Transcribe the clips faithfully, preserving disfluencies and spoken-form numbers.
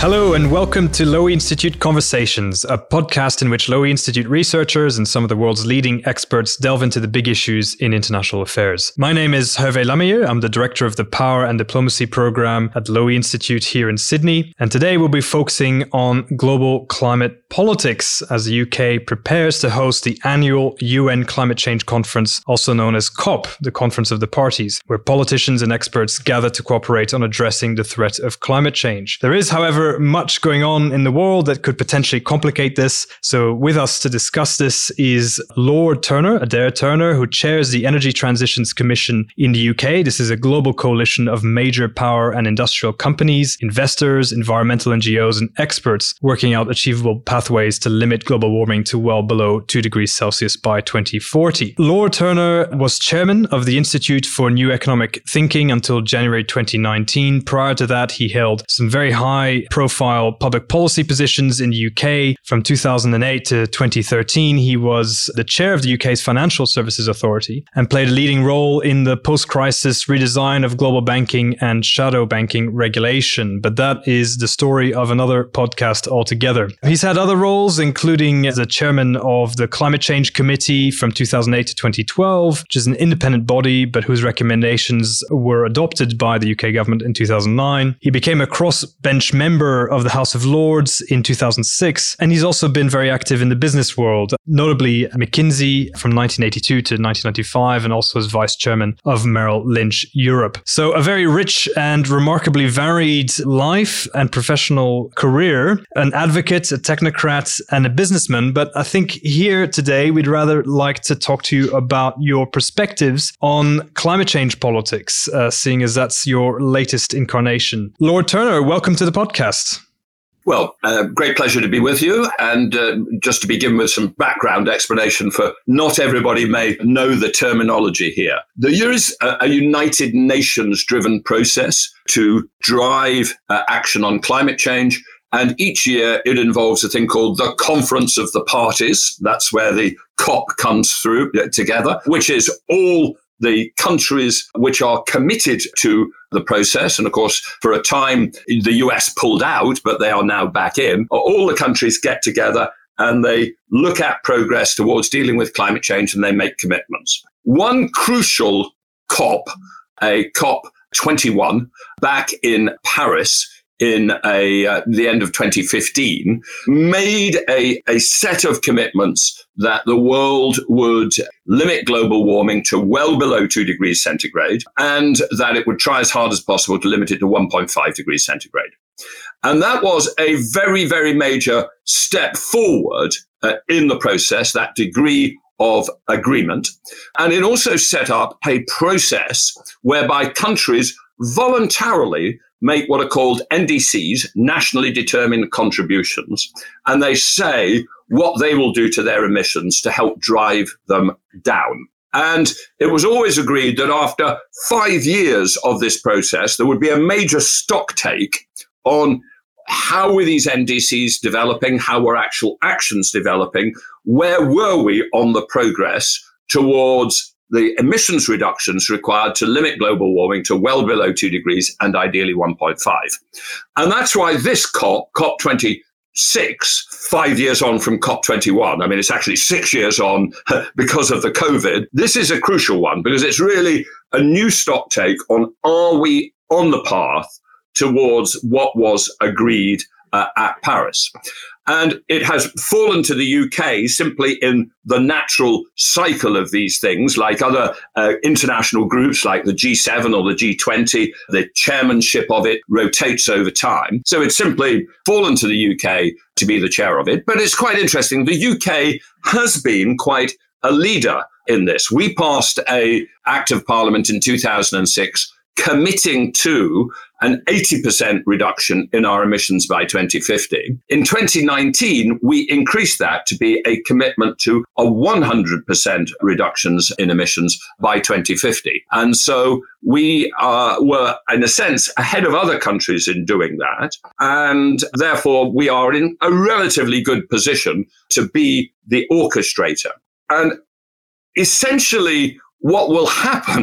Hello and welcome to Lowy Institute Conversations, a podcast in which Lowy Institute researchers and some of the world's leading experts delve into the big issues in international affairs. My name is Hervé Lameyeux. I'm the director of the Power and Diplomacy program at Lowy Institute here in Sydney. And today we'll be focusing on global climate politics as the U K prepares to host the annual U N Climate Change Conference, also known as COP, the Conference of the Parties, where politicians and experts gather to cooperate on addressing the threat of climate change. There is, however, much going on in the world that could potentially complicate this. So with us to discuss this is Lord Turner, Adair Turner, who chairs the Energy Transitions Commission in the U K. This is a global coalition of major power and industrial companies, investors, environmental N G Os, and experts working out achievable pathways to limit global warming to well below two degrees Celsius by twenty forty. Lord Turner was chairman of the Institute for New Economic Thinking until January twenty nineteen. Prior to that, he held some very high profile public policy positions in the U K. From two thousand eight to twenty thirteen, he was the chair of the U K's Financial Services Authority and played a leading role in the post-crisis redesign of global banking and shadow banking regulation. But that is the story of another podcast altogether. He's had other roles, including as the chairman of the Climate Change Committee from two thousand eight to twenty twelve, which is an independent body, but whose recommendations were adopted by the U K government in two thousand nine. He became a cross-bench member of the House of Lords in two thousand six, and he's also been very active in the business world, notably McKinsey from nineteen eighty-two to nineteen ninety-five, and also as vice chairman of Merrill Lynch Europe. So a very rich and remarkably varied life and professional career, an advocate, a technocrat, and a businessman. But I think here today, we'd rather like to talk to you about your perspectives on climate change politics, uh, seeing as that's your latest incarnation. Lord Turner, welcome to the podcast. Well, uh, great pleasure to be with you. And uh, just to begin with some background explanation for not everybody may know the terminology here. There is a, a United Nations driven process to drive uh, action on climate change. And each year it involves a thing called the Conference of the Parties. That's where the COP comes through uh, together, which is all the countries which are committed to the process. And of course, for a time, the U S pulled out, but they are now back in. All the countries get together and they look at progress towards dealing with climate change and they make commitments. One crucial COP, a COP twenty-one, back in Paris, in a, uh, the end of twenty fifteen, made a, a set of commitments that the world would limit global warming to well below two degrees centigrade and that it would try as hard as possible to limit it to one point five degrees centigrade. And that was a very, very major step forward uh, in the process, that degree of agreement. And it also set up a process whereby countries voluntarily make what are called N D Cs, nationally determined contributions, and they say what they will do to their emissions to help drive them down. And it was always agreed that after five years of this process, there would be a major stock take on how were these N D Cs developing, how were actual actions developing, where were we on the progress towards the emissions reductions required to limit global warming to well below two degrees and ideally one point five. And that's why this COP, COP twenty-six, five years on from COP twenty-one, I mean, it's actually six years on because of the COVID. This is a crucial one because it's really a new stock take on, are we on the path towards what was agreed uh, at Paris? And it has fallen to the U K simply in the natural cycle of these things, like other uh, international groups like the G seven or the G twenty. The chairmanship of it rotates over time. So it's simply fallen to the U K to be the chair of it. But it's quite interesting. The U K has been quite a leader in this. We passed an Act of Parliament in two thousand six committing to an eighty percent reduction in our emissions by twenty fifty. In twenty nineteen, we increased that to be a commitment to a one hundred percent reductions in emissions by twenty fifty. And so we uh, were, in a sense, ahead of other countries in doing that. And therefore, we are in a relatively good position to be the orchestrator. And essentially, what will happen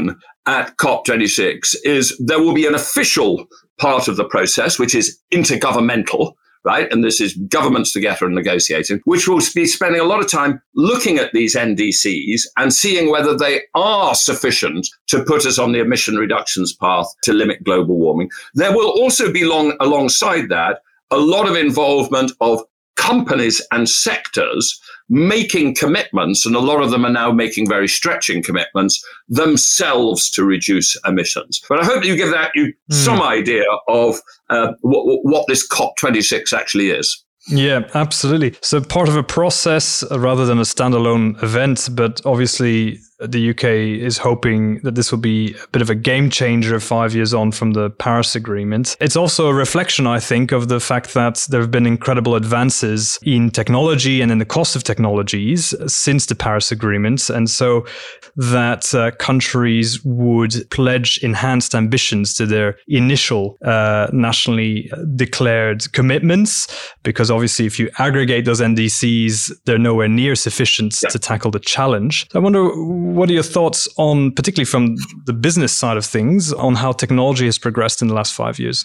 at COP twenty-six is there will be an official part of the process, which is intergovernmental, right? And this is governments together and negotiating, which will be spending a lot of time looking at these N D Cs and seeing whether they are sufficient to put us on the emission reductions path to limit global warming. There will also be long alongside that a lot of involvement of companies and sectors making commitments, and a lot of them are now making very stretching commitments themselves to reduce emissions. But I hope you give that you mm. some idea of uh, what, what this COP twenty-six actually is. Yeah, absolutely. So part of a process uh, rather than a standalone event, but obviously the U K is hoping that this will be a bit of a game changer five years on from the Paris Agreement. It's also a reflection, I think, of the fact that there have been incredible advances in technology and in the cost of technologies since the Paris Agreement. And so that uh, countries would pledge enhanced ambitions to their initial uh, nationally declared commitments, because obviously if you aggregate those N D Cs, they're nowhere near sufficient yeah. to tackle the challenge. So I wonder, what are your thoughts on, particularly from the business side of things, on how technology has progressed in the last five years?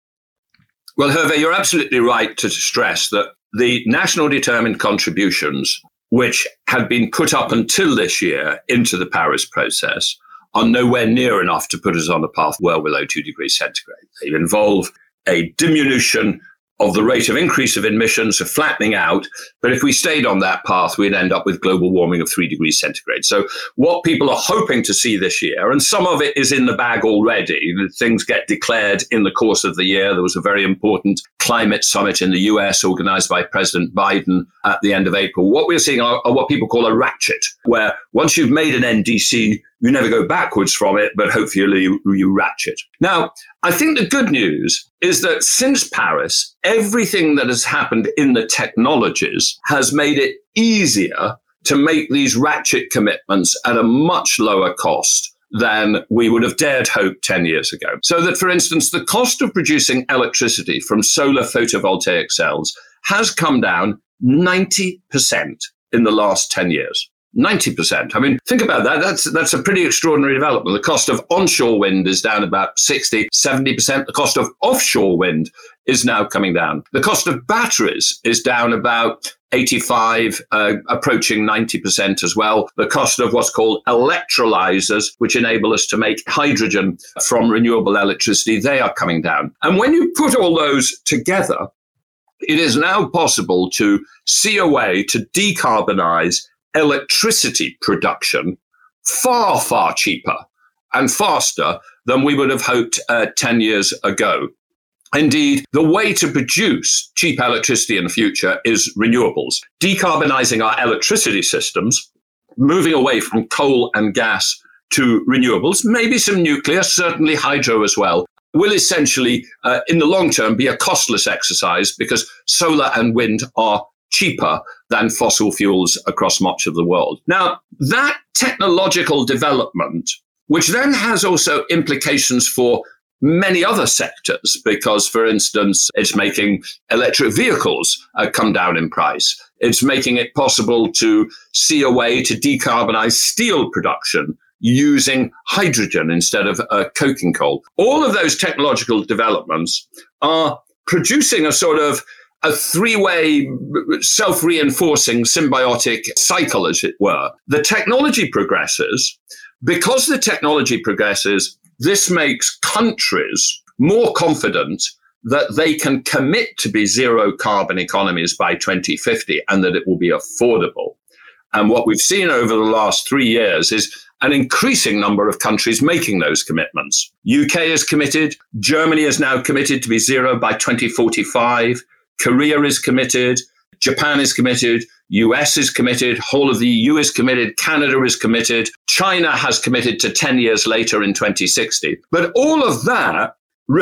Well, Hervé, you're absolutely right to stress that the national determined contributions, which had been put up until this year into the Paris process, are nowhere near enough to put us on a path well below two degrees centigrade. They involve a diminution of the rate of increase of emissions, of flattening out. But if we stayed on that path, we'd end up with global warming of three degrees centigrade. So what people are hoping to see this year, and some of it is in the bag already, things get declared in the course of the year. There was a very important climate summit in the U S organized by President Biden at the end of April. What we're seeing are, are what people call a ratchet, where once you've made an N D C, you never go backwards from it, but hopefully you, you ratchet. Now, I think the good news is that since Paris, everything that has happened in the technologies has made it easier to make these ratchet commitments at a much lower cost than we would have dared hope ten years ago. So that, for instance, the cost of producing electricity from solar photovoltaic cells has come down ninety percent in the last ten years. ninety percent. I mean, think about that. That's that's a pretty extraordinary development. The cost of onshore wind is down about sixty, seventy percent. The cost of offshore wind is now coming down. The cost of batteries is down about eighty-five, uh, approaching ninety percent as well. The cost of what's called electrolyzers, which enable us to make hydrogen from renewable electricity, they are coming down. And when you put all those together, it is now possible to see a way to decarbonize electricity production far, far cheaper and faster than we would have hoped uh, ten years ago. Indeed, the way to produce cheap electricity in the future is renewables. Decarbonizing our electricity systems, moving away from coal and gas to renewables, maybe some nuclear, certainly hydro as well, will essentially, uh, in the long term, be a costless exercise because solar and wind are cheaper than fossil fuels across much of the world. Now, that technological development, which then has also implications for many other sectors, because, for instance, it's making electric vehicles uh, come down in price. It's making it possible to see a way to decarbonize steel production using hydrogen instead of uh, coking coal. All of those technological developments are producing a sort of a three-way self-reinforcing symbiotic cycle, as it were. The technology progresses. Because the technology progresses, this makes countries more confident that they can commit to be zero carbon economies by twenty fifty and that it will be affordable. And what we've seen over the last three years is an increasing number of countries making those commitments. U K is committed. Germany is now committed to be zero by twenty forty-five. Korea is committed. Japan is committed. U S is committed. Whole of the E U is committed. Canada is committed. China has committed to ten years later in twenty sixty. But all of that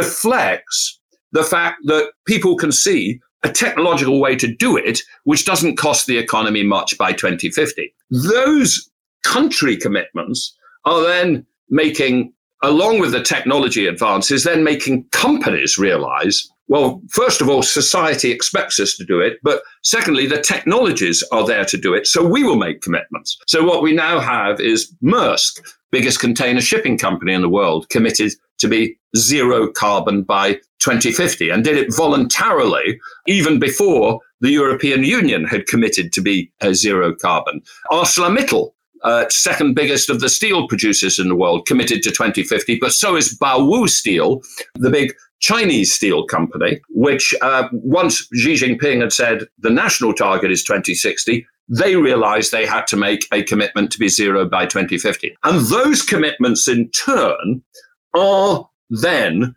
reflects the fact that people can see a technological way to do it, which doesn't cost the economy much by twenty fifty. Those country commitments are then making along with the technology advance, is then making companies realize, well, first of all, society expects us to do it. But secondly, the technologies are there to do it. So we will make commitments. So what we now have is Maersk, biggest container shipping company in the world, committed to be zero carbon by twenty fifty, and did it voluntarily even before the European Union had committed to be a zero carbon. ArcelorMittal, uh, second biggest of the steel producers in the world, committed to twenty fifty, but so is Baowu Steel, the big Chinese steel company, which uh, once Xi Jinping had said the national target is twenty sixty, they realized they had to make a commitment to be zero by twenty fifty. And those commitments in turn are then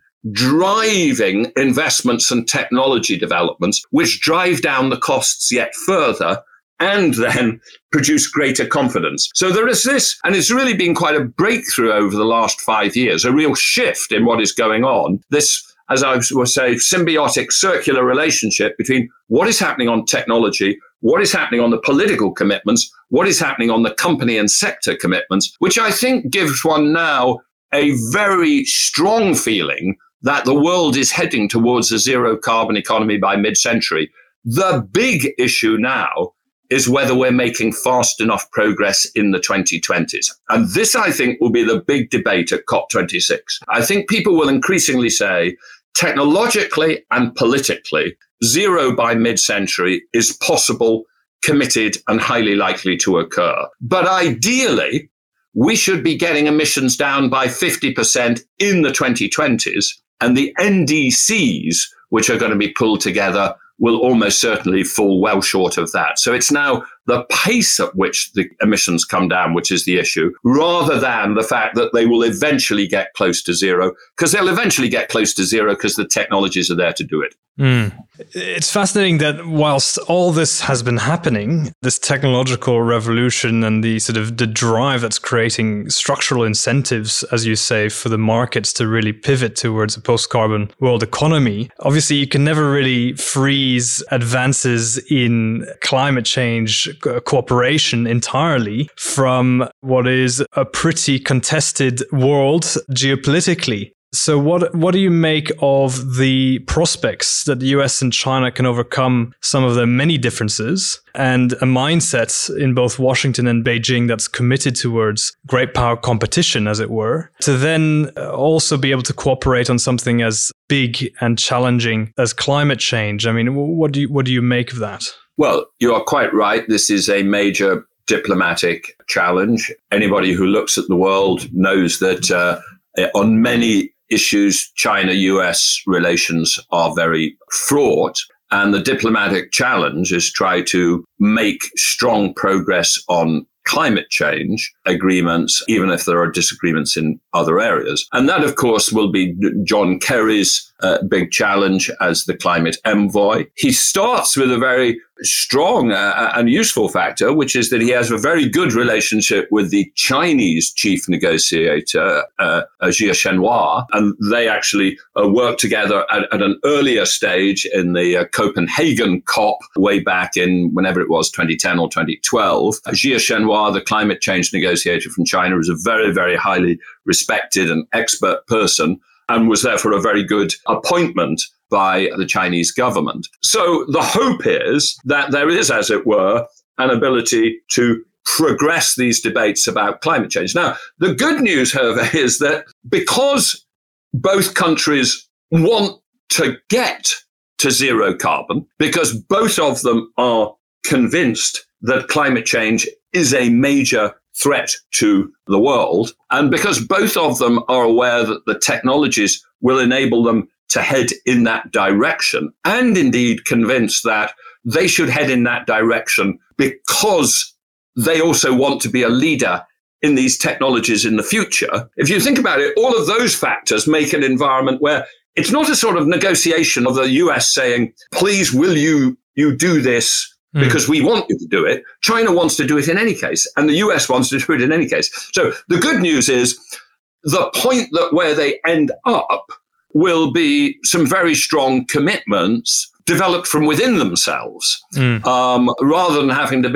driving investments and technology developments, which drive down the costs yet further and then produce greater confidence. So there is this, and it's really been quite a breakthrough over the last five years, a real shift in what is going on. This, as I would say, symbiotic circular relationship between what is happening on technology, what is happening on the political commitments, what is happening on the company and sector commitments, which I think gives one now a very strong feeling that the world is heading towards a zero carbon economy by mid-century. The big issue now is whether we're making fast enough progress in the twenty twenties. And this, I think, will be the big debate at COP twenty-six. I think people will increasingly say, technologically and politically, zero by mid-century is possible, committed, and highly likely to occur. But ideally, we should be getting emissions down by fifty percent in the twenty twenties, and the N D Cs, which are going to be pulled together, will almost certainly fall well short of that. So it's now the pace at which the emissions come down, which is the issue, rather than the fact that they will eventually get close to zero, because they'll eventually get close to zero because the technologies are there to do it. Mm. It's fascinating that whilst all this has been happening, this technological revolution and the sort of the drive that's creating structural incentives, as you say, for the markets to really pivot towards a post-carbon world economy. Obviously, you can never really freeze advances in climate change cooperation entirely from what is a pretty contested world geopolitically. So what what do you make of the prospects that the U S and China can overcome some of the many differences and a mindset in both Washington and Beijing that's committed towards great power competition, as it were, to then also be able to cooperate on something as big and challenging as climate change? I mean, what do you, what do you make of that? Well, you are quite right. This is a major diplomatic challenge. Anybody who looks at the world knows that uh, on many issues, China-U S relations are very fraught. And the diplomatic challenge is try to make strong progress on climate change agreements, even if there are disagreements in other areas. And that, of course, will be John Kerry's uh, big challenge as the climate envoy. He starts with a very strong uh, and useful factor, which is that he has a very good relationship with the Chinese chief negotiator, uh, Xie Shenhua, and they actually uh, worked together at, at an earlier stage in the uh, Copenhagen COP way back in whenever it was, twenty ten or twenty twelve. Xie Shenhua, the climate change negotiator from China, is a very, very highly respected and expert person, and was therefore a very good appointment by the Chinese government. So the hope is that there is, as it were, an ability to progress these debates about climate change. Now, the good news, however, is that because both countries want to get to zero carbon, because both of them are convinced that climate change is a major threat to the world, and because both of them are aware that the technologies will enable them to head in that direction, and indeed convinced that they should head in that direction because they also want to be a leader in these technologies in the future. If you think about it, all of those factors make an environment where it's not a sort of negotiation of the U S saying, please, will you, you do this because we want you to do it. China wants to do it in any case, and the U S wants to do it in any case. So the good news is the point that where they end up will be some very strong commitments developed from within themselves, mm. um, rather than having to be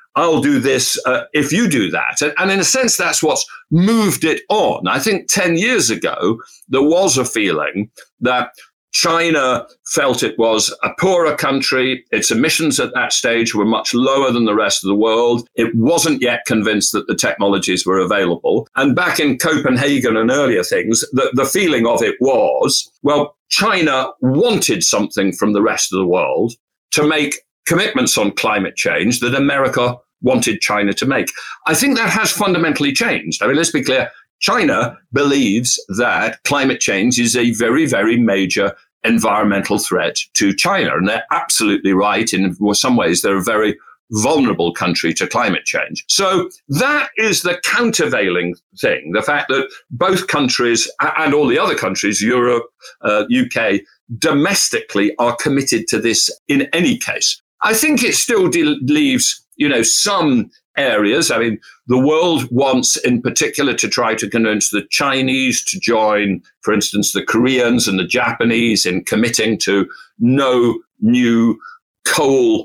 I'll do this uh, if you do that. And, and in a sense, that's what's moved it on. I think ten years ago, there was a feeling that China felt it was a poorer country. Its emissions at that stage were much lower than the rest of the world. It wasn't yet convinced that the technologies were available. And back in Copenhagen and earlier things, the, the feeling of it was, well, China wanted something from the rest of the world to make commitments on climate change that America wanted China to make. I think that has fundamentally changed. I mean, let's be clear. China believes that climate change is a very, very major environmental threat to China. And they're absolutely right. In some ways, they're a very vulnerable country to climate change. So that is the countervailing thing, the fact that both countries and all the other countries, Europe, uh, U K, domestically are committed to this in any case. I think it still de- leaves, you know, some areas. I mean, the world wants in particular to try to convince the Chinese to join, for instance, the Koreans and the Japanese in committing to no new coal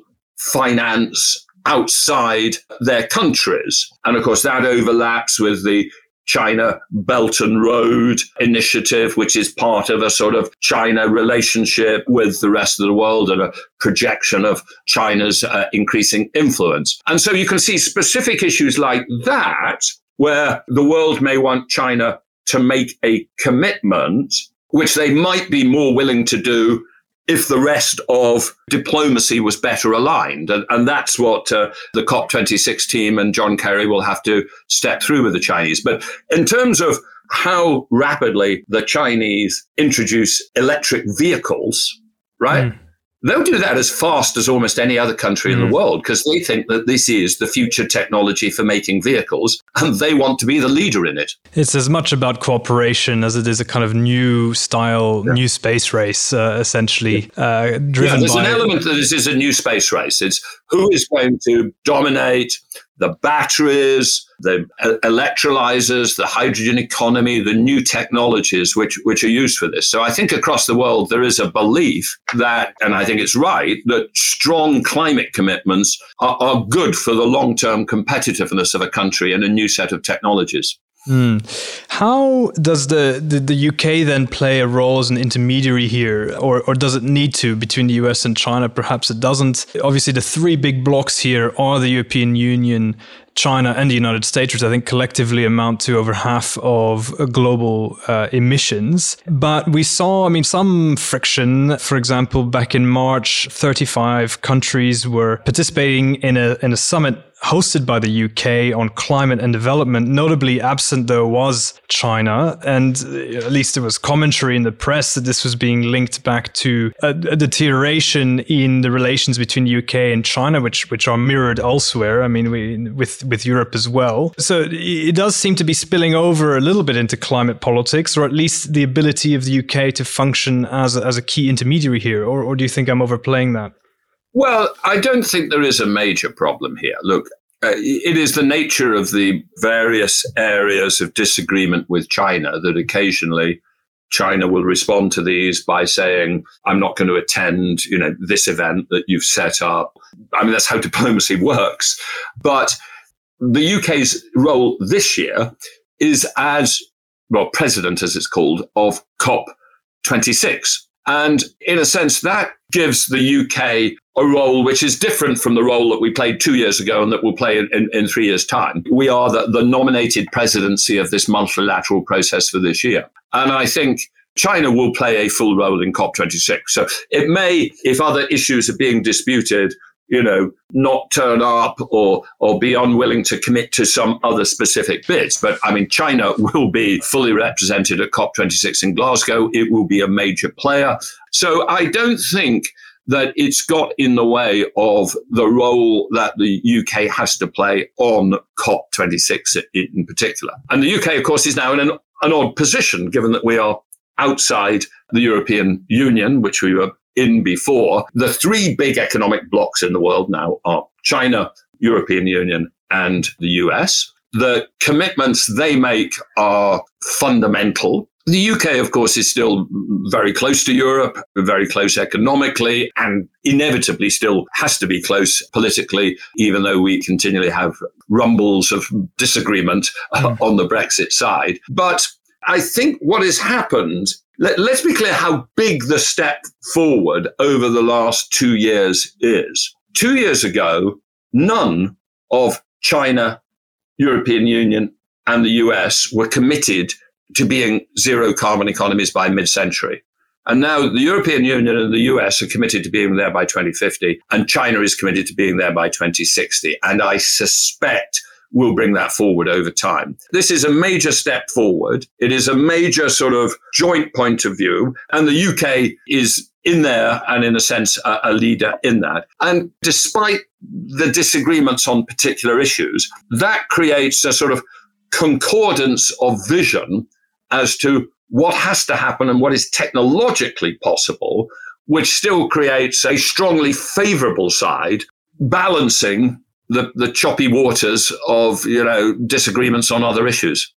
finance outside their countries. And of course, that overlaps with the China Belt and Road Initiative, which is part of a sort of China relationship with the rest of the world and a projection of China's uh, increasing influence. And so you can see specific issues like that, where the world may want China to make a commitment, which they might be more willing to do if the rest of diplomacy was better aligned. And, and that's what uh, the COP twenty-six team and John Kerry will have to step through with the Chinese. But in terms of how rapidly the Chinese introduce electric vehicles, right? Mm. They'll do that as fast as almost any other country mm. in the world, because they think that this is the future technology for making vehicles, and they want to be the leader in it. It's as much about cooperation as it is a kind of new style, yeah. new space race, uh, essentially, yeah. uh, driven yeah, there's by... an element that this is a new space race. It's who is going to dominate the batteries, the electrolyzers, the hydrogen economy, the new technologies which, which are used for this. So I think across the world, there is a belief that, and I think it's right, that strong climate commitments are, are good for the long-term competitiveness of a country and a new set of technologies. Mm. How does the, the, the U K then play a role as an intermediary here, or, or does it need to between the U S and China? Perhaps it doesn't. Obviously, the three big blocks here are the European Union, China and the United States, which I think collectively amount to over half of global uh, emissions. But we saw, I mean, some friction. For example, back in March, thirty-five countries were participating in a in a summit hosted by the U K on climate and development. Notably absent, though, was China. And at least there was commentary in the press that this was being linked back to a, a deterioration in the relations between the U K and China, which which are mirrored elsewhere. I mean, we, with, with Europe as well. So it does seem to be spilling over a little bit into climate politics, or at least the ability of the U K to function as a, as a key intermediary here. Or, or do you think I'm overplaying that? Well, I don't think there is a major problem here. Look, uh, it is the nature of the various areas of disagreement with China that occasionally China will respond to these by saying, I'm not going to attend, you know, this event that you've set up. I mean, that's how diplomacy works. But the U K's role this year is as, well, president, as it's called, of COP twenty-six. And in a sense, that gives the U K a role which is different from the role that we played two years ago and that we'll play in, in, in three years' time. We are the, the nominated presidency of this multilateral process for this year. And I think China will play a full role in COP twenty-six. So it may, if other issues are being disputed, you know, not turn up or or be unwilling to commit to some other specific bits. But I mean, China will be fully represented at COP twenty-six in Glasgow. It will be a major player. So I don't think that it's got in the way of the role that the U K has to play on COP twenty-six in particular. And the U K, of course, is now in an, an odd position, given that we are outside the European Union, which we were in before. The three big economic blocs in the world now are China, European Union, and the U S. The commitments they make are fundamental. The U K, of course, is still very close to Europe, very close economically, and inevitably still has to be close politically, even though we continually have rumbles of disagreement mm. on the Brexit side. But I think what has happened, let, let's be clear how big the step forward over the last two years is. Two years ago, none of China, European Union, and the U S were committed to being zero carbon economies by mid-century. And now the European Union and the U S are committed to being there by twenty fifty, and China is committed to being there by twenty sixty. And I suspect we'll bring that forward over time. This is a major step forward. It is a major sort of joint point of view. And the U K is in there and in a sense a, a leader in that. And despite the disagreements on particular issues, that creates a sort of concordance of vision as to what has to happen and what is technologically possible, which still creates a strongly favorable side, balancing the, the choppy waters of, you know, disagreements on other issues.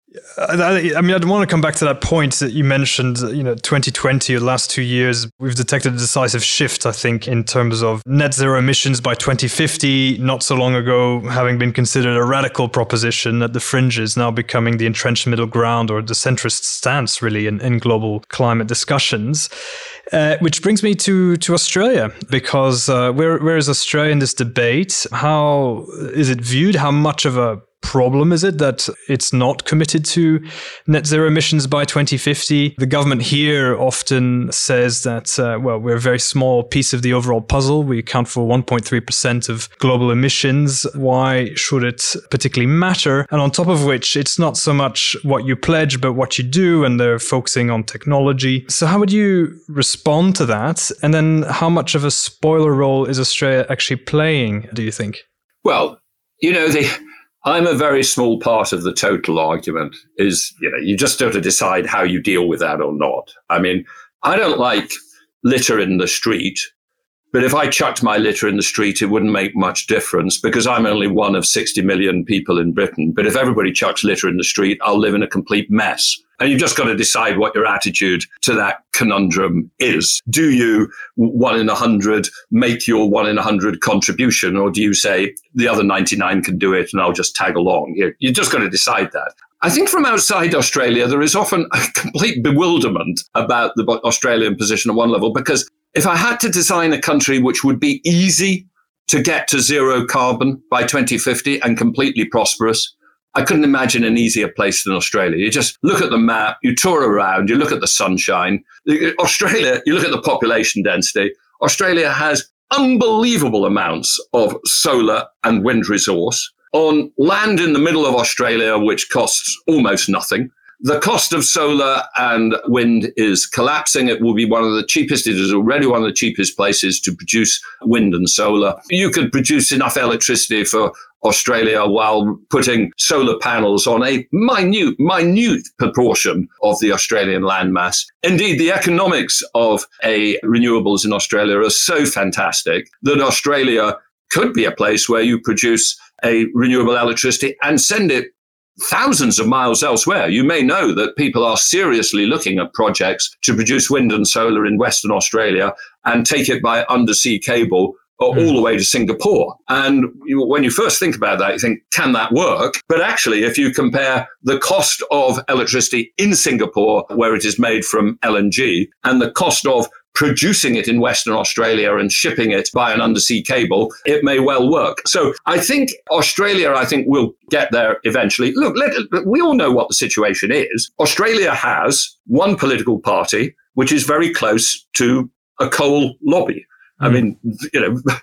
I, I mean, I want to come back to that point that you mentioned, you know, twenty twenty, the last two years, we've detected a decisive shift, I think, in terms of net zero emissions by twenty fifty, not so long ago, having been considered a radical proposition at the fringes, now becoming the entrenched middle ground or the centrist stance, really, in, in global climate discussions. Uh, which brings me to, to Australia, because uh, where, where is Australia in this debate? How is it viewed? How much of a problem is it that it's not committed to net zero emissions by twenty fifty? The government here often says that, uh, well, we're a very small piece of the overall puzzle. We account for one point three percent of global emissions. Why should it particularly matter? And on top of which, it's not so much what you pledge, but what you do, and they're focusing on technology. So how would you respond to that? And then how much of a spoiler role is Australia actually playing, do you think? Well, you know, the... I'm a very small part of the total argument is, you know, you just have to decide how you deal with that or not. I mean, I don't like litter in the street, but if I chucked my litter in the street, it wouldn't make much difference because I'm only one of sixty million people in Britain. But if everybody chucks litter in the street, I'll live in a complete mess. And you've just got to decide what your attitude to that conundrum is. Do you, one in a hundred, make your one in a hundred contribution? Or do you say the other ninety-nine can do it and I'll just tag along? You you just got to decide that. I think from outside Australia, there is often a complete bewilderment about the Australian position at one level, because if I had to design a country which would be easy to get to zero carbon by twenty fifty and completely prosperous, I couldn't imagine an easier place than Australia. You just look at the map, you tour around, you look at the sunshine. Australia, you look at the population density. Australia has unbelievable amounts of solar and wind resource on land in the middle of Australia, which costs almost nothing. The cost of solar and wind is collapsing. It will be one of the cheapest. It is already one of the cheapest places to produce wind and solar. You could produce enough electricity for Australia while putting solar panels on a minute, minute proportion of the Australian landmass. Indeed, the economics of a renewables in Australia are so fantastic that Australia could be a place where you produce a renewable electricity and send it thousands of miles elsewhere. You may know that people are seriously looking at projects to produce wind and solar in Western Australia and take it by undersea cable all the way to Singapore. And you, when you first think about that, you think, can that work? But actually, if you compare the cost of electricity in Singapore, where it is made from L N G, and the cost of producing it in Western Australia and shipping it by an undersea cable, it may well work. So I think Australia, I think, will get there eventually. Look, let, we all know what the situation is. Australia has one political party, which is very close to a coal lobby. I mean, you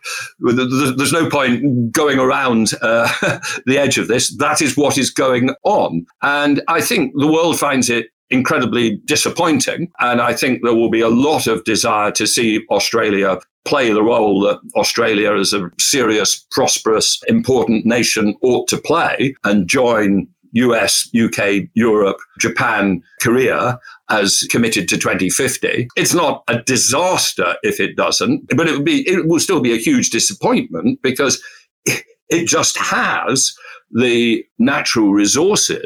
know, there's no point going around uh, the edge of this. That is what is going on. And I think the world finds it incredibly disappointing. And I think there will be a lot of desire to see Australia play the role that Australia as a serious, prosperous, important nation ought to play and join U S, U K, Europe, Japan, Korea as committed to twenty fifty. It's not a disaster if it doesn't, but it would be, it will still be a huge disappointment because it just has the natural resources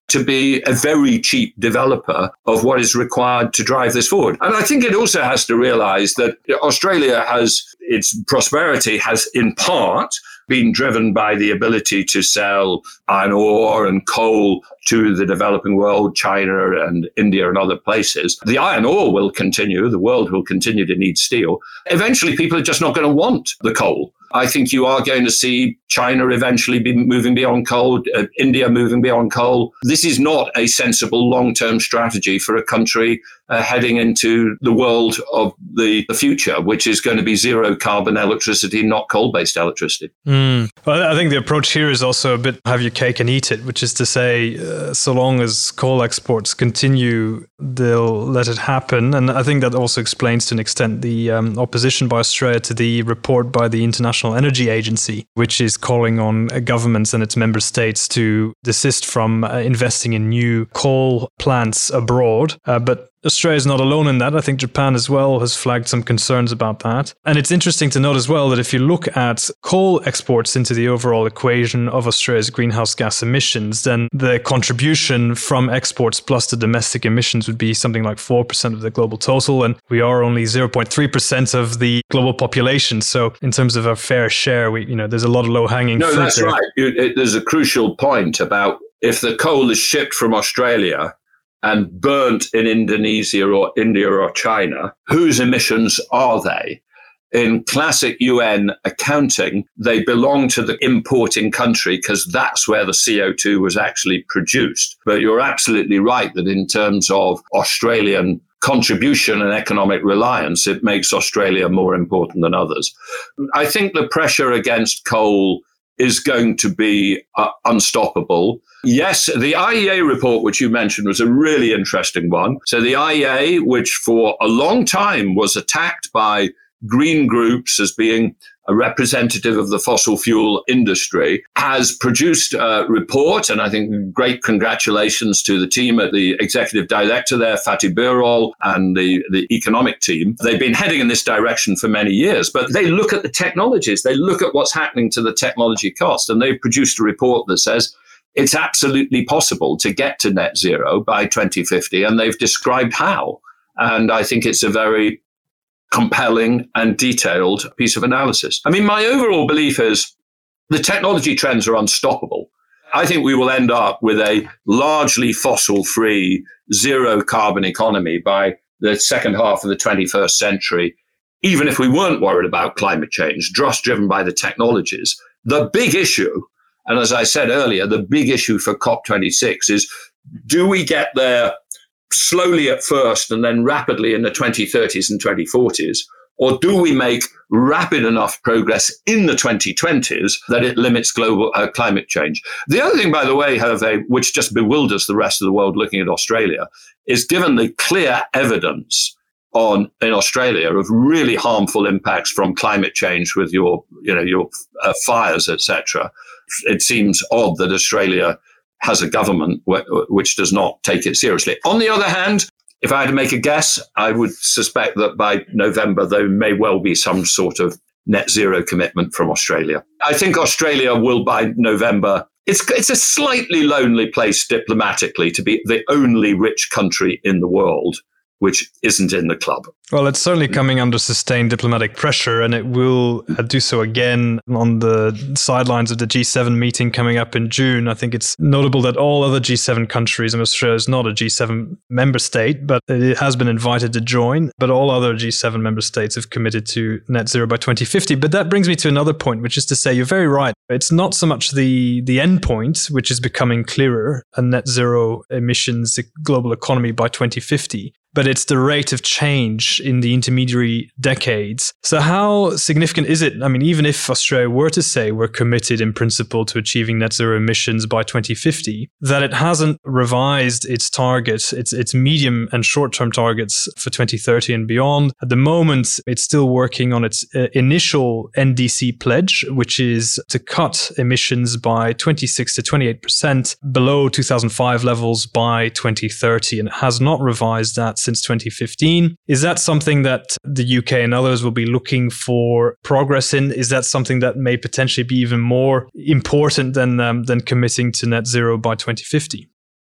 to be a very cheap developer of what is required to drive this forward. And I think it also has to realize that Australia has, its prosperity has in part been driven by the ability to sell iron ore and coal to the developing world, China and India and other places. The iron ore will continue. The world will continue to need steel. Eventually, people are just not going to want the coal. I think you are going to see China eventually be moving beyond coal, uh, India moving beyond coal. This is not a sensible long-term strategy for a country uh, heading into the world of the, the future, which is going to be zero carbon electricity, not coal-based electricity. Mm. Well, I think the approach here is also a bit have your cake and eat it, which is to say, uh, so long as coal exports continue, they'll let it happen. And I think that also explains to an extent the um, opposition by Australia to the report by the International Energy Agency, which is calling on governments and its member states to desist from uh, investing in new coal plants abroad. Uh, but Australia is not alone in that. I think Japan as well has flagged some concerns about that. And it's interesting to note as well that if you look at coal exports into the overall equation of Australia's greenhouse gas emissions, then the contribution from exports plus the domestic emissions would be something like four percent of the global total. And we are only zero point three percent of the global population. So in terms of our fair share, we, you know, there's a lot of low-hanging fruit. No, that's there. right. It, it, there's a crucial point about if the coal is shipped from Australia and burnt in Indonesia or India or China, whose emissions are they? In classic U N accounting, they belong to the importing country because that's where the C O two was actually produced. But you're absolutely right that in terms of Australian contribution and economic reliance, it makes Australia more important than others. I think the pressure against coal is going to be uh, unstoppable. Yes, the I E A report, which you mentioned, was a really interesting one. So the I E A, which for a long time was attacked by green groups as being a representative of the fossil fuel industry, has produced a report. And I think great congratulations to the team at the executive director there, Fatih Birol, and the, the economic team. They've been heading in this direction for many years, but they look at the technologies. They look at what's happening to the technology cost. And they've produced a report that says it's absolutely possible to get to net zero by twenty fifty. And they've described how. And I think it's a very compelling and detailed piece of analysis. I mean, my overall belief is the technology trends are unstoppable. I think we will end up with a largely fossil-free, zero-carbon economy by the second half of the twenty-first century, even if we weren't worried about climate change, just driven by the technologies. The big issue, and as I said earlier, the big issue for COP twenty-six is, do we get there slowly at first and then rapidly in the twenty thirties and twenty forties? Or do we make rapid enough progress in the twenty twenties that it limits global uh, climate change? The other thing, by the way, Hervé, which just bewilders the rest of the world looking at Australia, is given the clear evidence on in Australia of really harmful impacts from climate change with your, you know, your uh, fires, et cetera. It seems odd that Australia has a government wh- which does not take it seriously. On the other hand, if I had to make a guess, I would suspect that by November, there may well be some sort of net zero commitment from Australia. I think Australia will, by November, it's, it's a slightly lonely place diplomatically to be the only rich country in the world which isn't in the club. Well, it's certainly coming under sustained diplomatic pressure, and it will do so again on the sidelines of the G seven meeting coming up in June. I think it's notable that all other G seven countries, and Australia is not a G seven member state, but it has been invited to join, but all other G seven member states have committed to net zero by twenty fifty. But that brings me to another point, which is to say, you're very right. It's not so much the, the end point, which is becoming clearer, a net zero emissions global economy by twenty fifty, but it's the rate of change in the intermediary decades. So how significant is it? I mean, even if Australia were to say we're committed in principle to achieving net zero emissions by twenty fifty, that it hasn't revised its targets, its its medium and short-term targets for twenty thirty and beyond. At the moment, it's still working on its uh, initial N D C pledge, which is to cut emissions by twenty-six to twenty-eight percent below two thousand five levels by twenty thirty, and it has not revised that since twenty fifteen. Is that something that the U K and others will be looking for progress in? Is that something that may potentially be even more important than um, than committing to net zero by twenty fifty?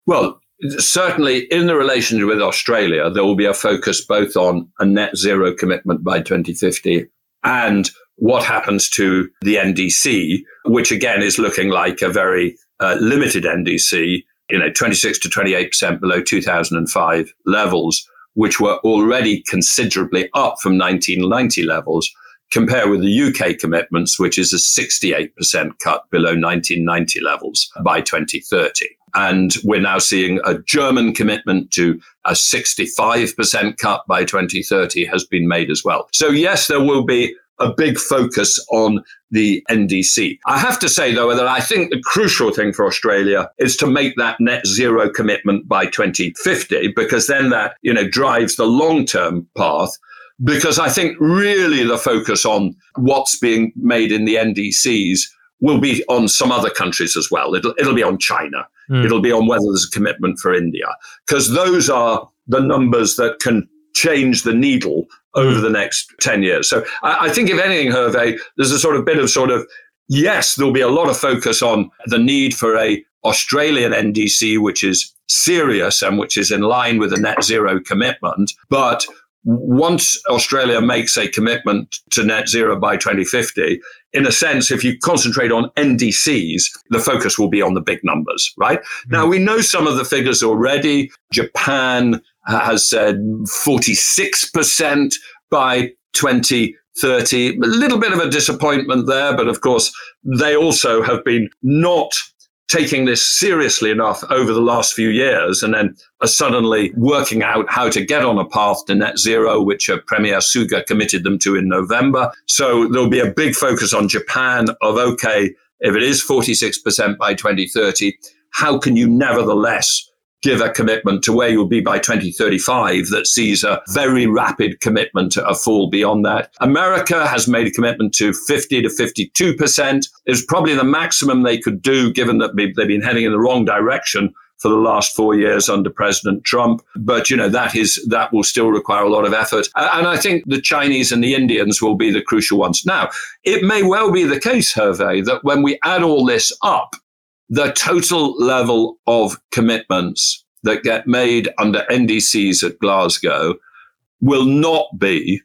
Well, certainly in the relationship with Australia, there will be a focus both on a net zero commitment by twenty fifty and what happens to the N D C, which again is looking like a very uh, limited N D C, you know, twenty-six to twenty-eight percent below two thousand five levels, which were already considerably up from nineteen ninety levels, compared with the U K commitments, which is a sixty-eight percent cut below nineteen ninety levels by twenty thirty. And we're now seeing a German commitment to a sixty-five percent cut by twenty thirty has been made as well. So yes, there will be a big focus on the N D C. I have to say, though, that I think the crucial thing for Australia is to make that net zero commitment by twenty fifty, because then that, you know, drives the long-term path. Because I think really the focus on what's being made in the N D Cs will be on some other countries as well. It'll, it'll be on China. Mm. It'll be on whether there's a commitment for India, because those are the numbers that can change the needle over the next ten years. So I, I think if anything, Hervé, there's a sort of bit of sort of, yes, there'll be a lot of focus on the need for a Australian N D C, which is serious and which is in line with a net zero commitment. But once Australia makes a commitment to net zero by twenty fifty, in a sense, if you concentrate on N D Cs, the focus will be on the big numbers, right? Mm-hmm. Now, we know some of the figures already. Japan has said forty-six percent by twenty thirty. A little bit of a disappointment there, but of course, they also have been not taking this seriously enough over the last few years, and then are suddenly working out how to get on a path to net zero, which uh, Premier Suga committed them to in November. So there'll be a big focus on Japan of, okay, if it is forty-six percent by twenty thirty, how can you nevertheless give a commitment to where you'll be by twenty thirty-five that sees a very rapid commitment to a fall beyond that. America has made a commitment to fifty to fifty-two percent. It's probably the maximum they could do, given that they've been heading in the wrong direction for the last four years under President Trump. But, you know, that is that will still require a lot of effort. And I think the Chinese and the Indians will be the crucial ones. Now, it may well be the case, Hervé, that when we add all this up, the total level of commitments that get made under N D Cs at Glasgow will not be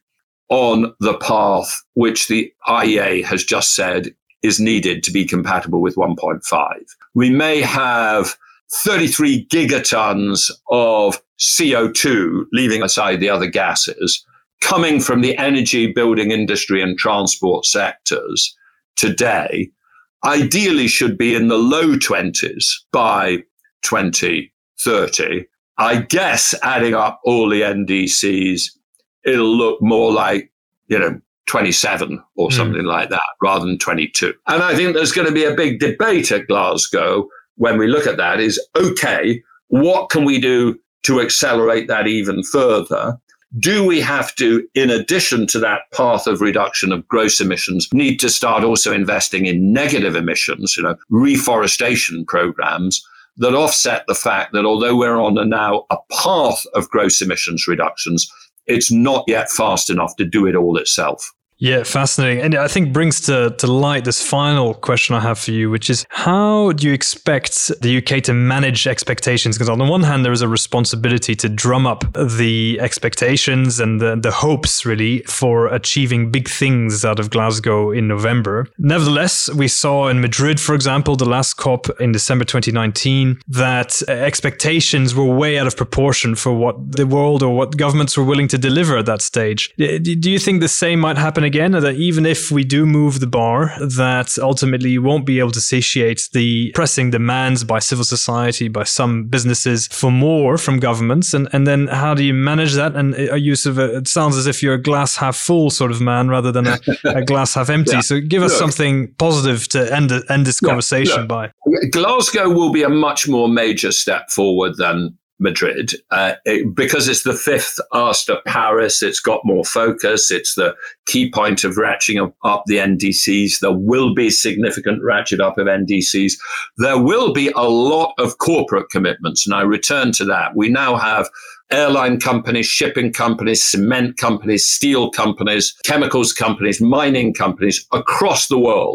on the path which the I E A has just said is needed to be compatible with one point five. We may have thirty-three gigatons of C O two, leaving aside the other gases, coming from the energy, building industry and transport sectors today, ideally should be in the low twenties by twenty thirty. I guess adding up all the N D Cs, it'll look more like, you know, twenty-seven or something mm. like that rather than twenty-two. And I think there's going to be a big debate at Glasgow when we look at that is, okay, what can we do to accelerate that even further? Do we have to, in addition to that path of reduction of gross emissions, need to start also investing in negative emissions, you know, reforestation programs that offset the fact that although we're on a now a path of gross emissions reductions, it's not yet fast enough to do it all itself. Yeah, fascinating. And I think brings to, to light this final question I have for you, which is how do you expect the U K to manage expectations? Because on the one hand, there is a responsibility to drum up the expectations and the, the hopes, really, for achieving big things out of Glasgow in November. Nevertheless, we saw in Madrid, for example, the last COP in December twenty nineteen, that expectations were way out of proportion for what the world or what governments were willing to deliver at that stage. Do you think the same might happen again, or that even if we do move the bar, that ultimately you won't be able to satiate the pressing demands by civil society, by some businesses for more from governments? And, and then how do you manage that? And are you sort of a, it sounds as if you're a glass half full sort of man rather than a, a glass half empty. Yeah. So give us Look, something positive to end, end this conversation yeah, by. Glasgow will be a much more major step forward than Madrid, uh, it, because it's the fifth after Paris. It's got more focus. It's the key point of ratcheting up, up the N D Cs. There will be significant ratchet up of N D Cs. There will be a lot of corporate commitments. And I return to that. We now have airline companies, shipping companies, cement companies, steel companies, chemicals companies, mining companies across the world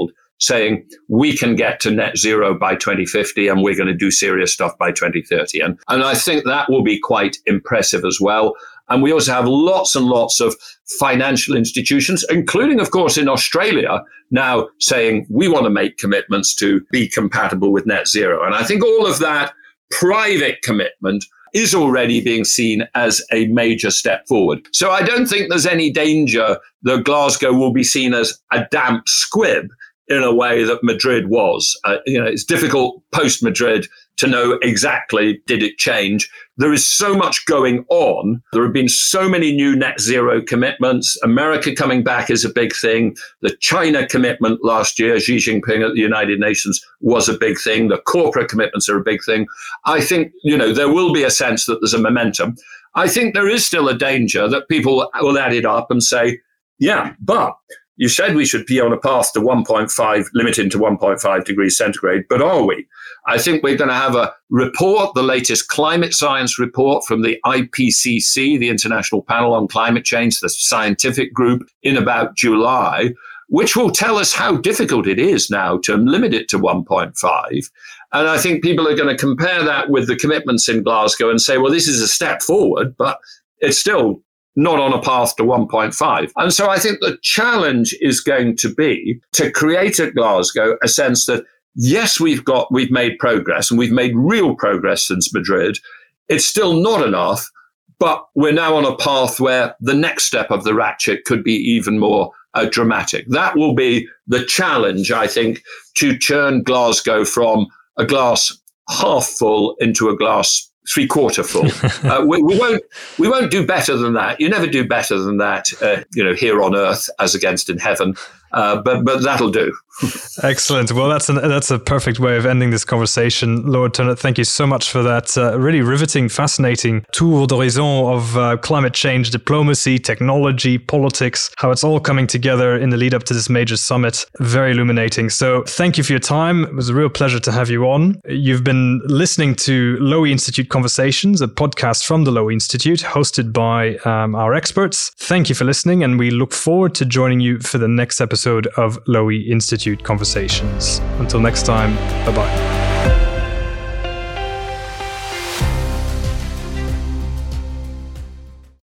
saying we can get to net zero by twenty fifty and we're going to do serious stuff by twenty thirty. And, and I think that will be quite impressive as well. And we also have lots and lots of financial institutions, including, of course, in Australia, now saying we want to make commitments to be compatible with net zero. And I think all of that private commitment is already being seen as a major step forward. So I don't think there's any danger that Glasgow will be seen as a damp squib in a way that Madrid was. Uh, you know, it's difficult post-Madrid to know exactly did it change. There is so much going on. There have been so many new net zero commitments. America coming back is a big thing. The China commitment last year, Xi Jinping at the United Nations, was a big thing. The corporate commitments are a big thing. I think, you know, there will be a sense that there's a momentum. I think there is still a danger that people will add it up and say, yeah, but you said we should be on a path to one point five, limited to one point five degrees centigrade, but are we? I think we're going to have a report, the latest climate science report from the I P C C, the International Panel on Climate Change, the scientific group, in about July, which will tell us how difficult it is now to limit it to one point five. And I think people are going to compare that with the commitments in Glasgow and say, well, this is a step forward, but it's still not on a path to one point five. And so I think the challenge is going to be to create at Glasgow a sense that, yes, we've got, we've made progress and we've made real progress since Madrid. It's still not enough, but we're now on a path where the next step of the ratchet could be even more uh, dramatic. That will be the challenge, I think, to turn Glasgow from a glass half full into a glass three quarter full. uh, we, we won't we won't do better than that. You never do better than that, uh, you know, here on earth as against in heaven. Uh, but but that'll do. Excellent. Well, that's an, that's a perfect way of ending this conversation. Lord Turnett, thank you so much for that uh, really riveting, fascinating tour d'horizon of uh, climate change, diplomacy, technology, politics, how it's all coming together in the lead up to this major summit. Very illuminating. So thank you for your time. It was a real pleasure to have you on. You've been listening to Lowy Institute Conversations, a podcast from the Lowy Institute, hosted by um, our experts. Thank you for listening, and we look forward to joining you for the next episode of Lowy Institute Conversations. Until next time, bye-bye.